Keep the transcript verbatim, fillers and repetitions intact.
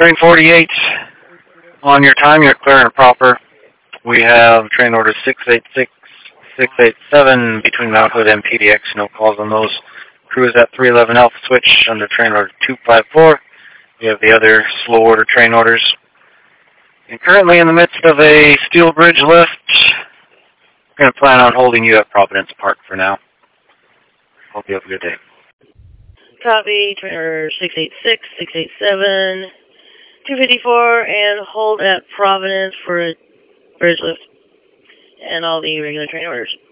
Train forty-eight, on your time, you're clear and proper. We have train orders six eight six, six eight seven between Mount Hood and P D X. No calls on those. Crew is at three eleven Alpha Switch under train order two five four. We have the other slow order train orders. And currently in the midst of a steel bridge lift. I'm going to plan on holding you at Providence Park for now. Hope you have a good day. Copy, train order six eight six, six eight seven, two fifty-four, and hold at Providence for a bridge lift and all the regular train orders.